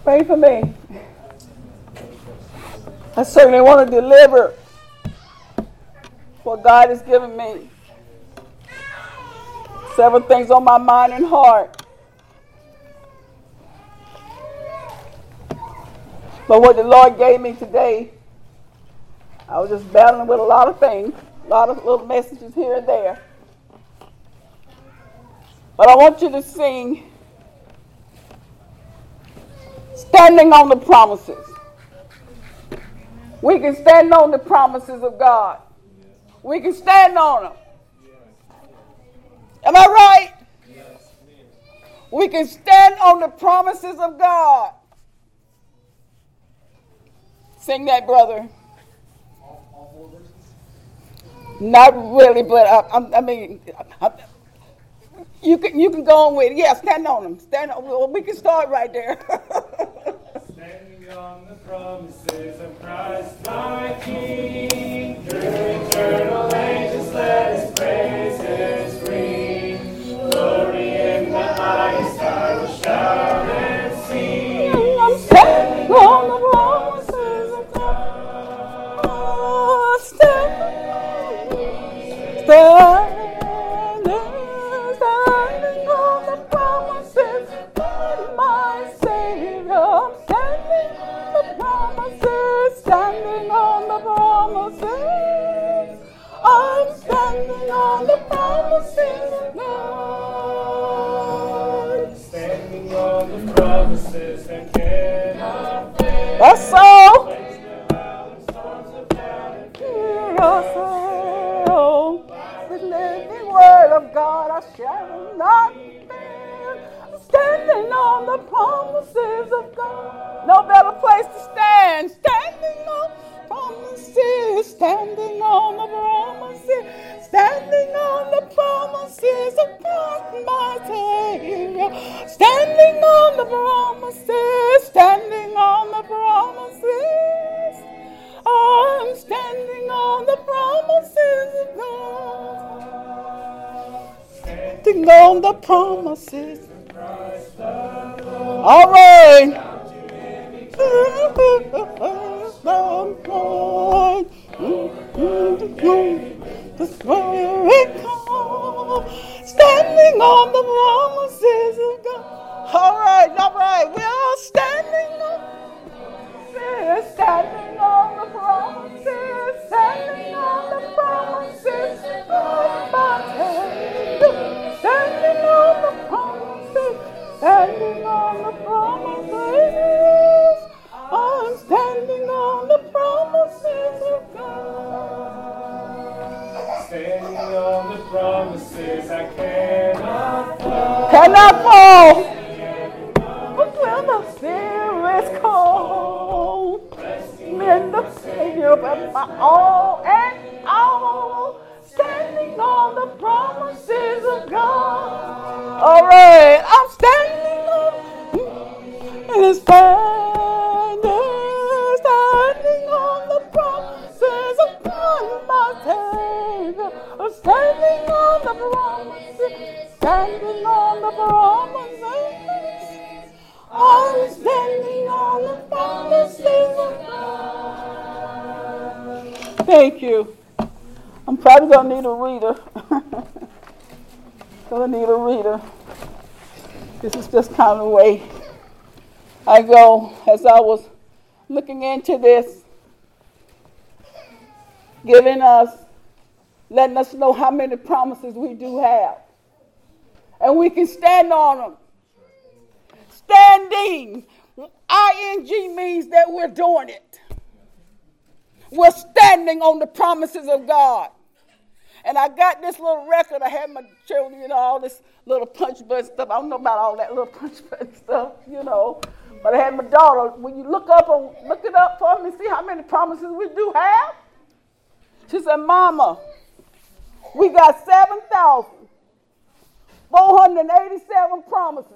Pray for me. I certainly want to deliver what God has given me. Several things on my mind and heart. But what the Lord gave me today, I was just battling with a lot of things, a lot of little messages here and there. But I want you to sing Standing on the Promises. We can stand on the promises of God. We can stand on them. Am I right? We can stand on the promises of God. Sing that, brother. Not really, but I mean, you can go on with it. Yeah, stand on them. Stand on. Well, we can start right there. Standing on the promises of Christ my King, through eternal ages let His praises ring. Glory in the highest I will shout and sing. I'm standing on the promises of God. Standing on the promises of my Savior. Standing on the promises. I'm standing on the promises of God. Standing on the promises that cannot fail. That's all. The living word of God, I shall not fail. Standing on the promises of God. No better place to stand. Standing on promises. Standing on the promises. Standing on the promises of God, my Savior. Standing on the promises. Standing on the promises. I'm standing on the promises of God. Standing on the promises. All right. Standing on the promises of God. All right. We are standing on. Standing on the promises, standing on the promises of my Savior. Standing on the promises, standing on the promises. I'm standing on the promises of God. Standing on the promises I cannot fall. Cannot fall. But when the fear is cold, in the Savior of my all and all, standing on the promises of God. All right, I'm standing on and standing on the promises of God, my Savior. I'm standing on the promises, standing on the promises. I'm standing on the promises of God. Thank you. I'm probably going to need a reader. Going to need a reader. This is just kind of the way I go as I was looking into this, letting us know how many promises we do have. And we can stand on them. Standing, ing means that we're doing it. We're standing on the promises of God. And I got this little record. I had my children, all this little punch button stuff. I don't know about all that little punch button stuff, But I had my daughter, when you look it up for me, see how many promises we do have? She said, Mama, we got 7,487 promises.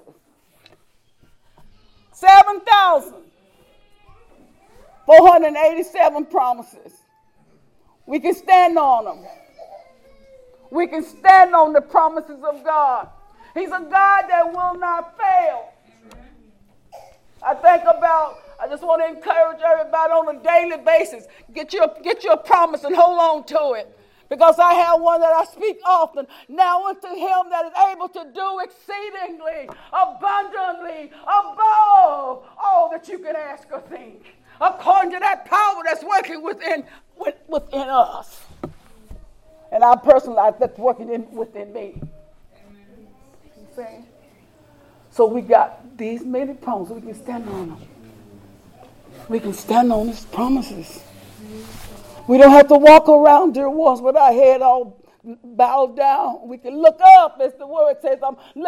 7,487 promises. We can stand on them. We can stand on the promises of God. He's a God that will not fail. I think about out, I just want to encourage everybody on a daily basis. Get your promise and hold on to it. Because I have one that I speak often. Now unto him that is able to do exceedingly, abundantly, above all that you can ask or think. According to that power that's working within us. And I personally, that's working within me. Amen. So we got these many promises. We can stand on them. We can stand on his promises. We don't have to walk around, dear ones, with our head all bowed down. We can look up, as the word says.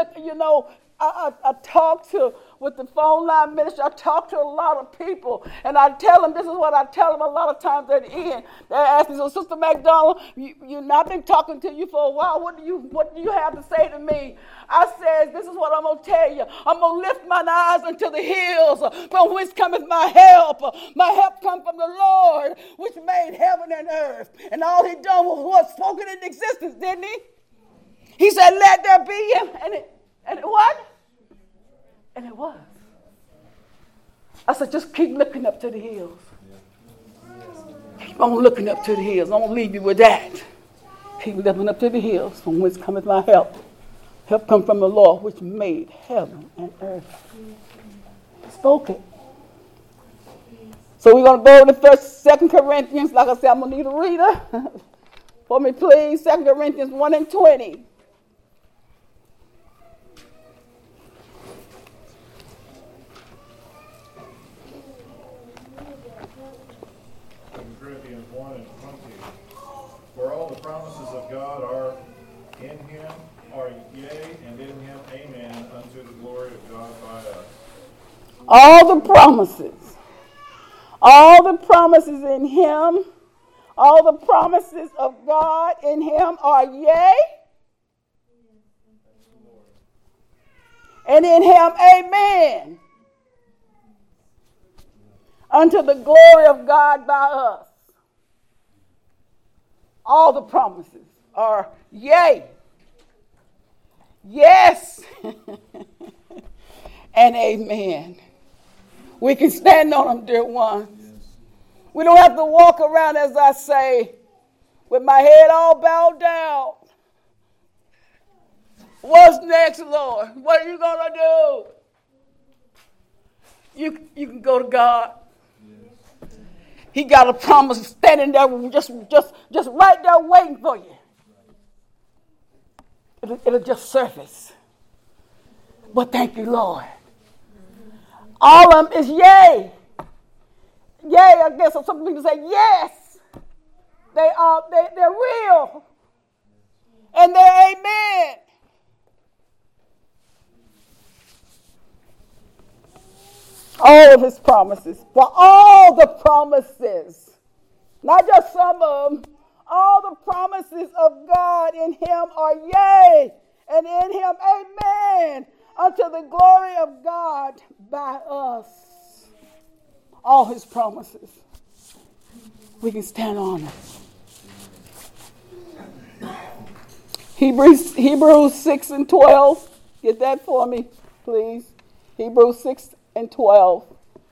I talk to, with the phone line ministry, I talk to a lot of people, and I tell them, this is what I tell them a lot of times at the end. They ask me, so Sister McDonald, I've been talking to you for a while. What do you have to say to me? I said, this is what I'm going to tell you. I'm going to lift mine eyes unto the hills, from whence cometh my help. My help comes from the Lord, which made heaven and earth. And all he done was what? Spoken into existence, didn't he? He said, let there be, and it what? And it was. I said, just keep looking up to the hills. Keep on looking up to the hills. I'm going to leave you with that. Keep looking up to the hills, from whence cometh my help. Help come from the Lord, which made heaven and earth. He spoke it. So we're going to go to 2 Corinthians. Like I said, I'm going to need a reader. For me, please. 2 Corinthians 1 and 20. Corinthians 1 and 20. For all the promises of God are in him, are yea, and in him, amen, unto the glory of God by us. All the promises in him, all the promises of God in him are yea, and in him, amen, unto the glory of God by us. All the promises are yea, yes, and amen. We can stand on them, dear ones. We don't have to walk around, as I say, with my head all bowed down. What's next, Lord? What are you going to do? You can go to God. He got a promise standing there, just right there waiting for you. It'll just surface. But thank you, Lord. All of them is yay. Yay, I guess some people say yes. They're real. And they're amen. All of his promises. For all the promises. Not just some of them. All the promises of God in him are yea, and in him amen, unto the glory of God by us. All his promises. We can stand on it. Hebrews 6 and 12. Get that for me, please. Hebrews 6 and 12.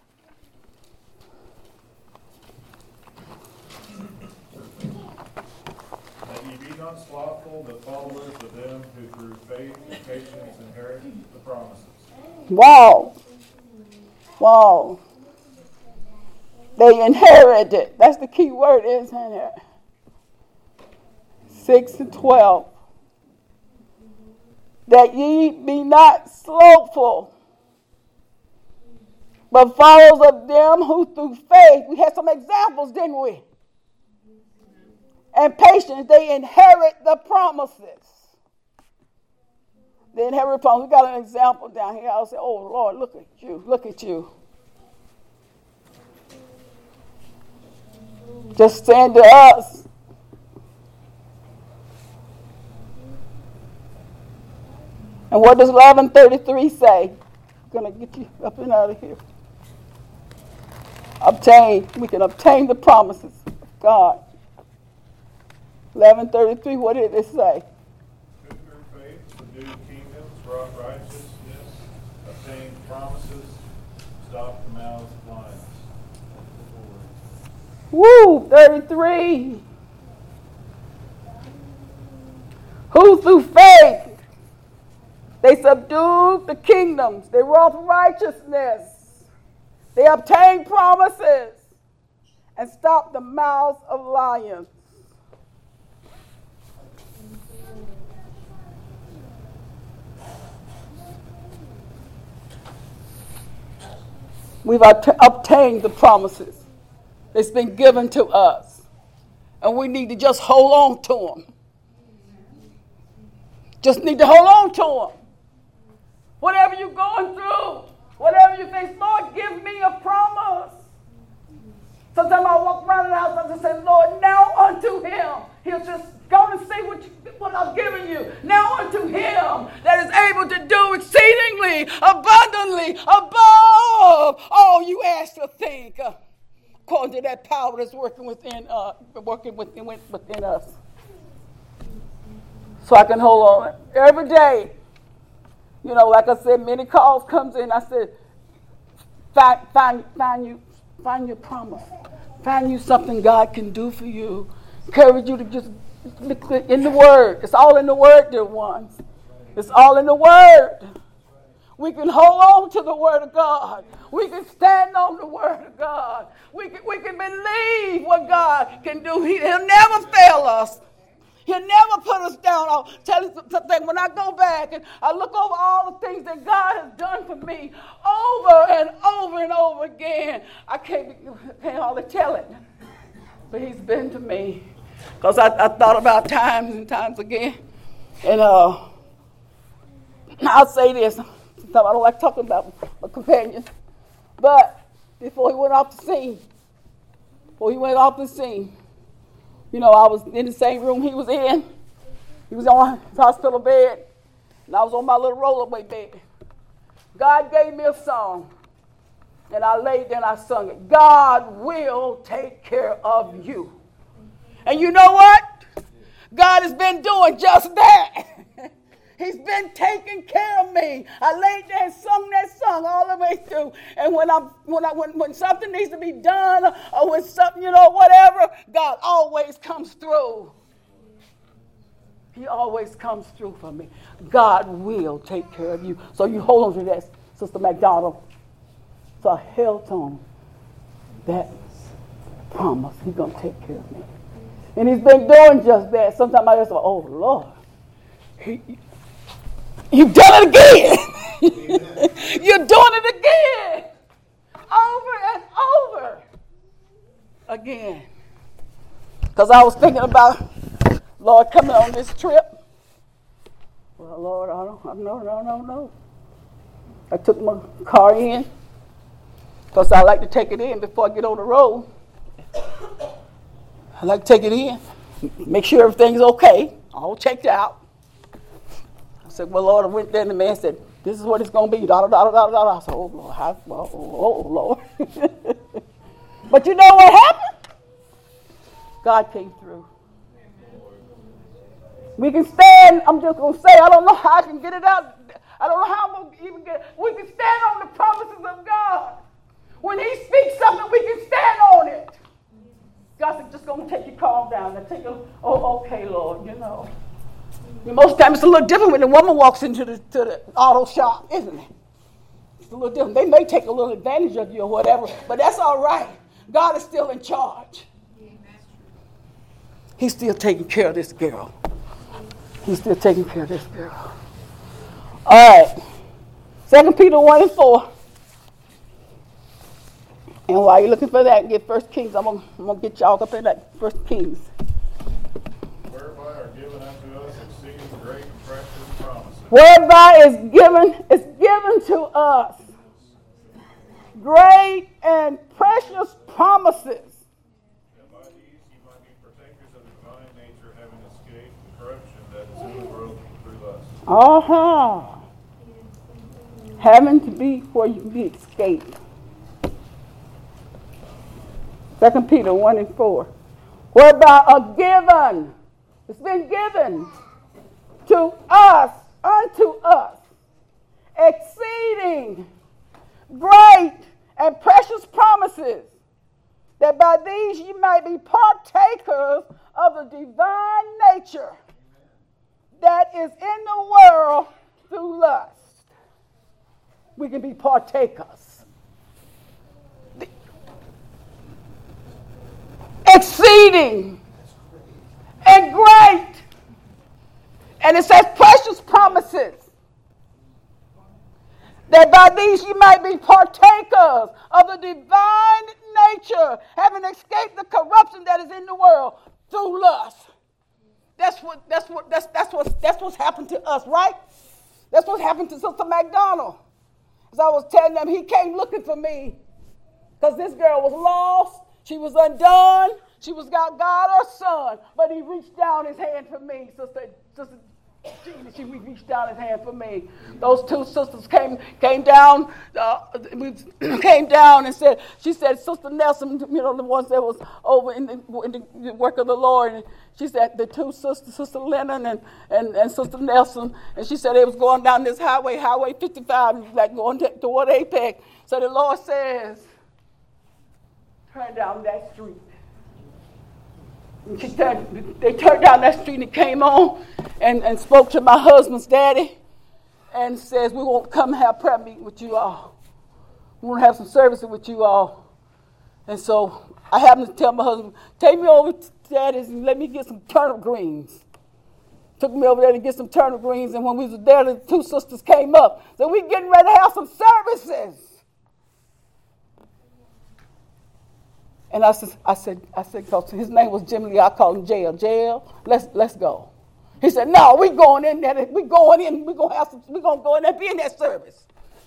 Not slothful, but followers of them who through faith and patience inherit the promises. Wow. They inherited. That's the key word, isn't it? 6 and 12. That ye be not slothful, but followers of them who through faith, we had some examples, didn't we? And patience, they inherit the promises. They inherit the promises. We got an example down here. I'll say, oh, Lord, look at you. Just saying to us. And what does 11:33 say? I'm going to get you up and out of here. We can obtain the promises of God. 11:33, what did it say? Who through faith subdued kingdoms, brought righteousness, obtained promises, stop the mouths of lions. Woo, 33. Who through faith they subdued the kingdoms, they wrought righteousness, they obtained promises, and stopped the mouths of lions. We've obtained the promises that's been given to us, and we need to just hold on to them. Just need to hold on to them. Whatever you're going through, whatever you face, Lord, give me a promise. Sometimes I walk around the house and I just say, Lord, now unto him. He'll just go and say what I've given you. Now unto him that is able to do exceedingly, abundantly, above all you ask or think, according to that power that's working within us. So I can hold on every day. You know, like I said, many calls comes in. I said, find your promise. Find you something God can do for you. Encourage you to just look in the Word. It's all in the Word, dear ones. It's all in the Word. We can hold on to the Word of God. We can stand on the Word of God. We can believe what God can do. He'll never fail us. He'll never put us down. I'll tell you something. When I go back and I look over all the things that God has done for me over and over and over again, I can't hardly tell it. But he's been to me. Because I thought about times and times again. And I'll say this. Sometimes I don't like talking about my companion. But before he went off the scene, you know, I was in the same room he was in. He was on his hospital bed, and I was on my little rollerblade bed. God gave me a song, and I laid there and I sung it. God will take care of you. And you know what? God has been doing just that. He's been taking care of me. I laid there and sung that song all the way through. And when something needs to be done, or when something, whatever, God always comes through. He always comes through for me. God will take care of you. So you hold on to that, Sister McDonald. So I held on that promise. He's going to take care of me. And he's been doing just that. Sometimes I just go, oh, Lord. You've done it again. You're doing it again. Over and over again. Because I was thinking about, Lord, coming on this trip. Well, Lord, no. I took my car in because I like to take it in before I get on the road. I like to take it in, make sure everything's okay, all checked out. I said, well, Lord, I went there and the man said, this is what it's going to be, I said, oh, Lord. But you know what happened? God came through. We can stand, I'm just going to say, I don't know how I can get it out. I don't know how I'm going to even get it. We can stand on the promises of God. When he speaks something, we can stand on it. God's just going to take your calm down and take okay, Lord, Most of the time it's a little different when the woman walks into the auto shop, isn't it? It's a little different. They may take a little advantage of you or whatever, but that's all right. God is still in charge. He's still taking care of this girl. He's still taking care of this girl. All right. 2 Peter 1:4. And while you're looking for that, get 1 Kings. I'm gonna get y'all up in that 1 Kings. Whereby are given unto us exceeding great and precious promises. Whereby is given to us great and precious promises. And by these you might be partakers of the divine nature, having escaped the corruption that is in the world through lust. Having to be where you can be escaped. 2 Peter 1:4. Whereby are given, it's been given to us, unto us, exceeding great and precious promises, that by these you might be partakers of the divine nature that is in the world through lust. We can be partakers. Exceeding and great. And it says precious promises, that by these you might be partakers of the divine nature, having escaped the corruption that is in the world through lust. That's what's happened to us, right? That's what happened to Sister McDonald. As I was telling them, he came looking for me because this girl was lost. She was undone. She was got God or son, but he reached down his hand for me, Sister Gina. She reached down his hand for me. Those two sisters came down. Came down and said, she said, Sister Nelson, you know, the ones that was over in the work of the Lord. And she said the two sisters, Sister Lennon and Sister Nelson, and she said they was going down this highway 55, like going toward Apex. So the Lord says, turn down that street. And they turned down that street and came on and spoke to my husband's daddy and says, we won't come have prayer meeting with you all. We want to have some services with you all. And so I happened to tell my husband, take me over to daddy's and let me get some turnip greens. Took me over there to get some turnip greens, and when we was there, the two sisters came up. So we getting ready to have some services. And I said, cause his name was Jim Lee. I called him Jail. Let's go. He said, no, we going in there. We going to go in there and be in that service.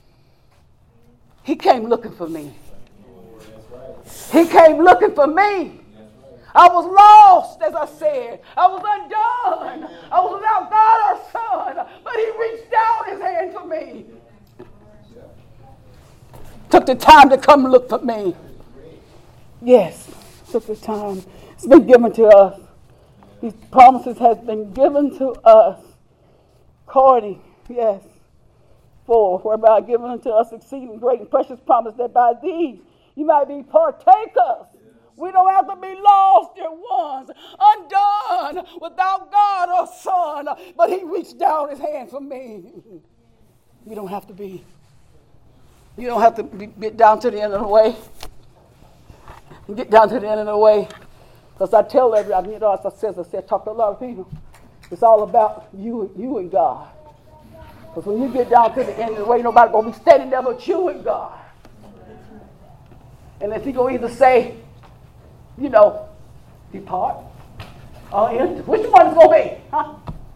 He came looking for me. He came looking for me. I was lost, as I said. I was undone. I was without God or son. But he reached down his hand for me. Took the time to come look for me. Yes, took the time. It's been given to us. These promises have been given to us. According, yes, for whereby given unto us exceeding great and precious promise, that by these you might be partakers. We don't have to be lost, dear ones, undone, without God or son. But he reached down his hand for me. You don't have to be. You don't have to get down to the end of the way. Get down to the end of the way. Because I tell everybody, you know, as I said, talk to a lot of people. It's all about you and God. Because when you get down to the end of the way, nobody's going to be standing there but you and God. And if he going to either say, you know, depart, or enter, which one is going to be? Huh?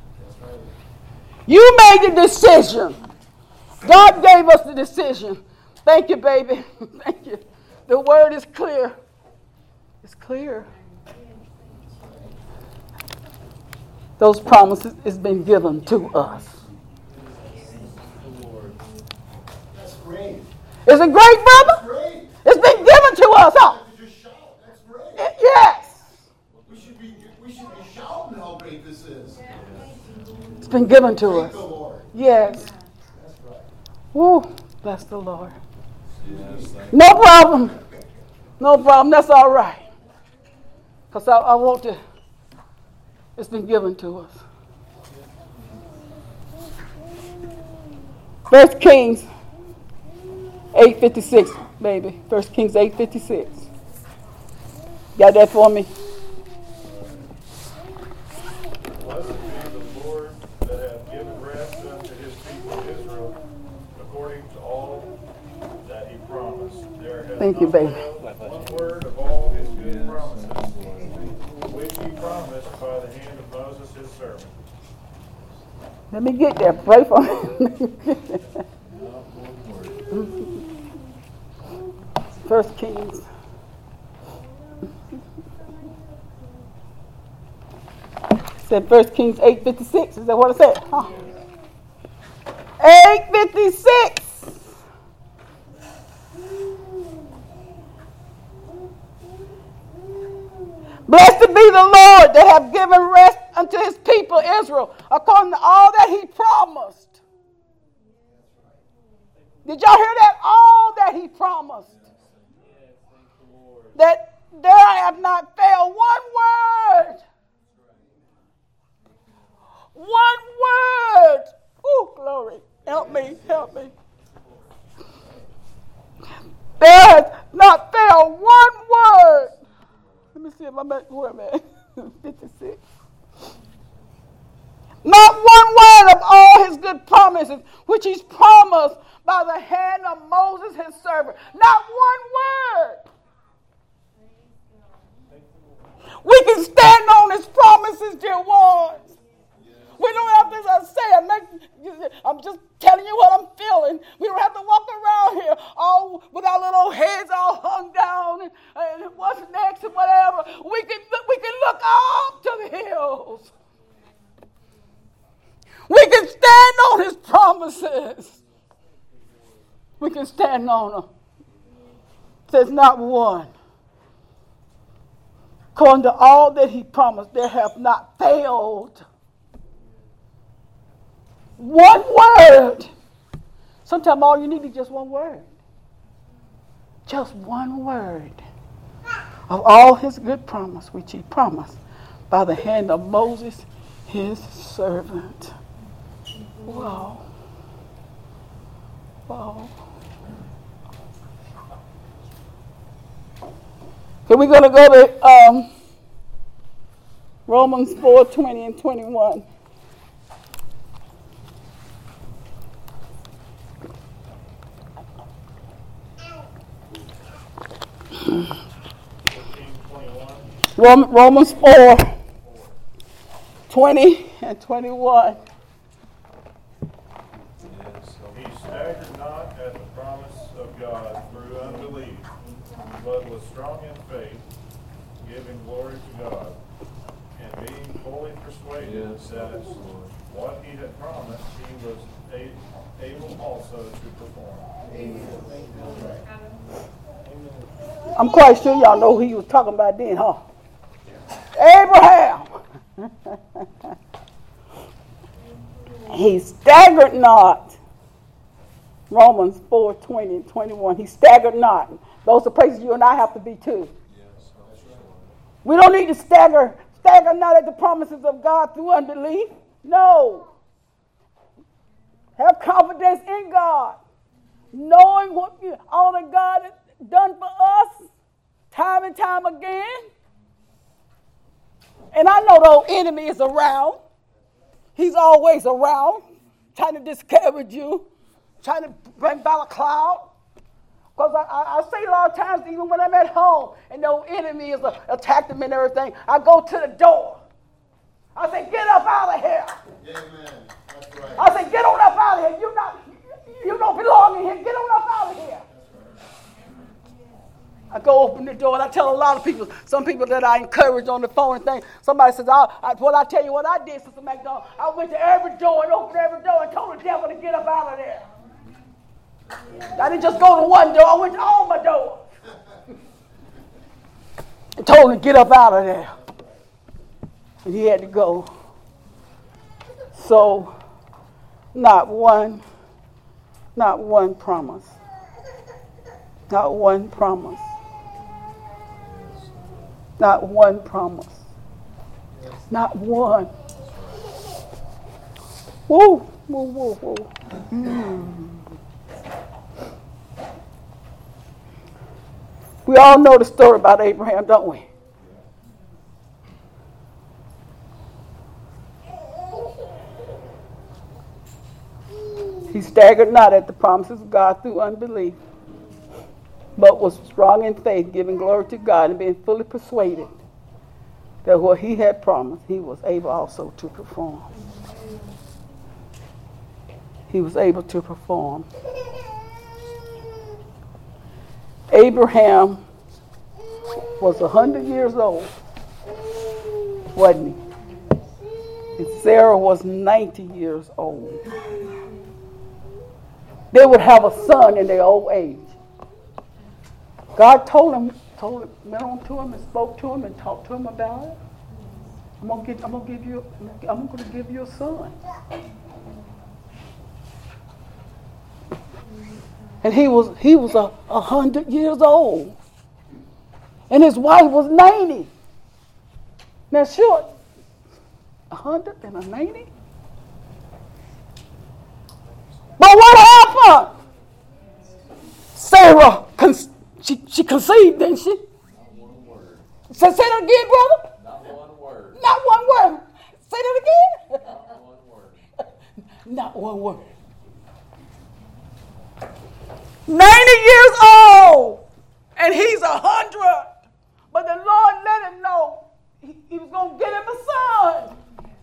You made the decision. God gave us the decision. Thank you, baby. Thank you. The word is clear. It's clear. Those promises has been given to us. That's great. Isn't great, brother? That's great. It's been given to us, huh? Just shout. That's great. Yes. We should be shouting how great this is. It's been given to Thank us. the Lord. Yes. That's right. Woo. Bless the Lord. No problem. No problem. That's all right. Because I want to. It's been given to us. 1 Kings 8:56, baby. 1 Kings 8:56. Got that for me? Blessed be the Lord that hath given rest unto his people Israel, according to all that he promised. There hath Thank you, not baby. failed one word of all his good promises, which he promised by the hand of Moses his servant. Let me get there. Pray for me. 1 Kings. It said 1 Kings 8:56. Is that what it said? Huh? 8:56. Blessed be the Lord that hath given rest unto his people Israel, according to all that he promised. Did y'all hear that? All that he promised. that there I have not failed one word. One word. Oh, glory. Help me, help me. There has not failed one word. Let me see if I'm at, where I'm at. 56. Not one word of all his good promises, which he's promised by the hand of Moses, his servant. Not one word. We can stand on his promises, dear ones. We don't have to say, I'm just telling you what I'm feeling. We don't have to walk around here all with our little heads all hung down and what's next and whatever. We can look up to the hills. We can stand on his promises. We can stand on them. There's not one. According to all that he promised, there have not failed. One word. Sometimes all you need is just one word. Just one word of all his good promise, which he promised by the hand of Moses, his servant. Wow. Wow. So we're going to go to Romans 4:20 and 21. Romans 4:20 and 21. He staggered not at the promise of God through unbelief, but was strong in faith, giving glory to God, and being fully persuaded that what he had promised he was able also to perform. I'm quite sure y'all know who he was talking about then, huh? Abraham. He staggered not. Romans 4:20 and 21. He staggered not. Those are places you and I have to be too. We don't need to stagger not at the promises of God through unbelief. No. Have confidence in God. Knowing what all that God has done for us time and time again. And I know the enemy is around. He's always around, trying to discourage you, trying to bring about a cloud. Because I say a lot of times, even when I'm at home and the enemy is attacking me and everything, I go to the door. I say, get up out of here. Amen. That's right. I say, get on up out of here. You don't belong in here. Get on up out of here. I go open the door and I tell a lot of people, some people that I encourage on the phone and things, somebody says, well, I tell you what I did, Sister McDonald. I went to every door and opened every door and told the devil to get up out of there. I didn't just go to one door, I went to all my doors. And told him to get up out of there. And he had to go. So, not one promise. Not one promise. Not one promise. Not one. Whoa, whoa, whoa, whoa. We all know the story about Abraham, don't we? He staggered not at the promises of God through unbelief, but was strong in faith, giving glory to God and being fully persuaded that what he had promised, he was able also to perform. He was able to perform. Abraham was 100 years old, wasn't he? And Sarah was 90 years old. They would have a son in their old age. God went on to him and spoke to him and talked to him about it. I'm going to give you a son. And he was 100 years old. And his wife was 90. Now, sure, 100 and a 90? But what happened? Sarah, she conceived, didn't she? Not one word. Say that again, brother. Not one word. Not one word. Say that again. Not one word. Not one word. 90 years old, and he's 100. But the Lord let him know he was going to get him a son.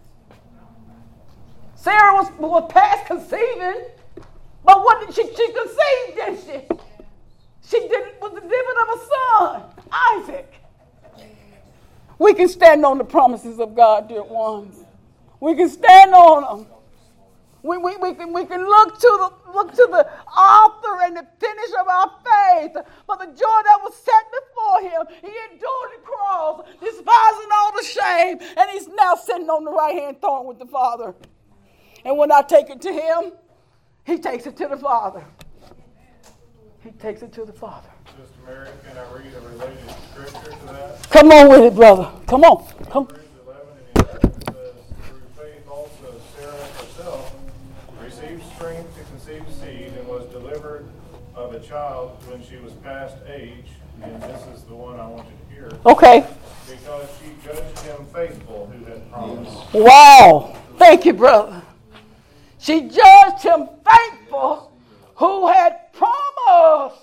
Sarah was past conceiving, but what did she conceived, didn't she? She was delivered of a son, Isaac. We can stand on the promises of God, dear ones. We can stand on them. We can look to the author and the finisher of our faith. For the joy that was set before him, he endured the cross, despising all the shame, and he's now sitting on the right hand throne with the Father. And when I take it to him, he takes it to the Father. He takes it to the Father. Sister Mary, can I read a related scripture to that? Come on with it, brother. Come on. Come. Hebrews 11:11 says, through faith also Sarah herself received strength to conceive seed and was delivered of a child when she was past age. And this is the one I want you to hear. Okay. Because she judged him faithful who had promised. Wow. Thank you, brother. She judged him faithful who had promised.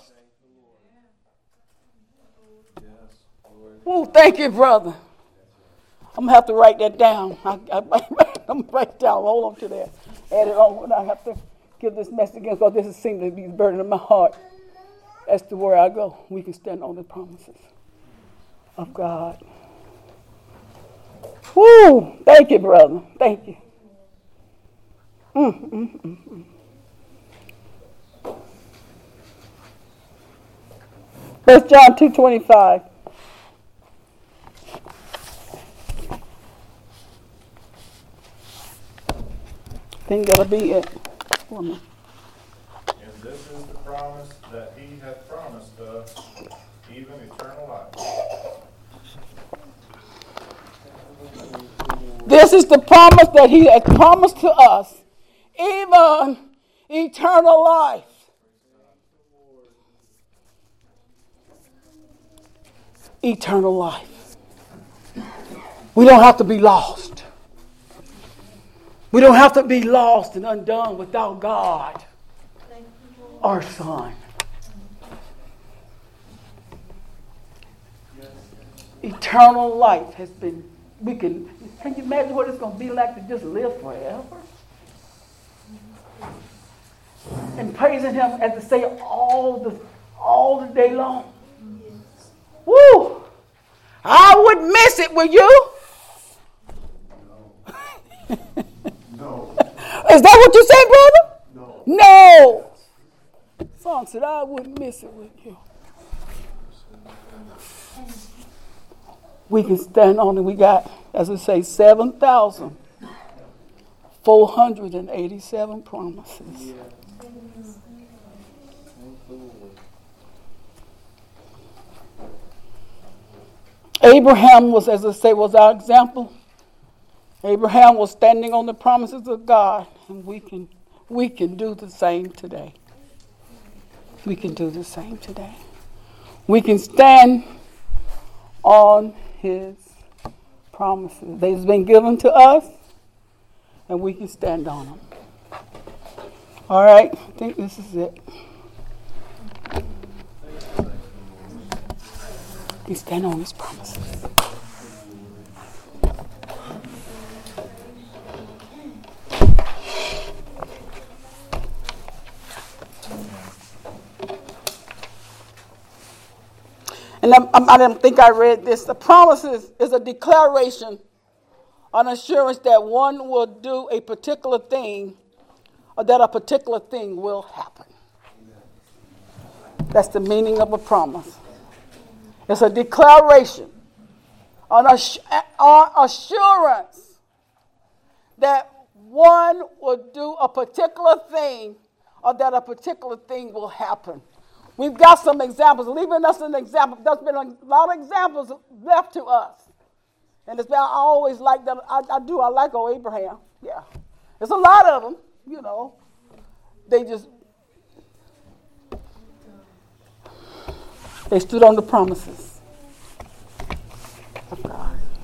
Oh, thank you, brother. I'm going to have to write that down. I'm going to write it down. Hold on to that. Add it on when I have to give this message again, because this seems to be the burden of my heart as to where I go. We can stand on the promises of God. Woo! Thank you, brother. Thank you. First John 2:25. I think that'll be it for me. And this is the promise that he hath promised us, even eternal life. This is the promise that he has promised to us, even eternal life. Eternal life. We don't have to be lost. We don't have to be lost and undone without God, our Son. Eternal life has been, can you imagine what it's going to be like to just live forever? And praising him, as to say, all the day long. Woo! I would miss it, will you? No. Is that what you say, brother? No. No. Song said, I wouldn't miss it with you. We can stand on it. We got, as we say, 7,487 promises. Abraham was, as I say, was our example. Abraham was standing on the promises of God, and we can do the same today. We can do the same today. We can stand on his promises. They've been given to us, and we can stand on them. All right, I think this is it. We stand on his promises. And I didn't think I read this. The promises is a declaration, an assurance that one will do a particular thing, or that a particular thing will happen. That's the meaning of a promise. It's a declaration, an assurance that one will do a particular thing, or that a particular thing will happen. We've got some examples, leaving us an example. There's been a lot of examples left to us. And it's been, I always like them. I like old Abraham. Yeah. There's a lot of them, you know. They stood on the promises.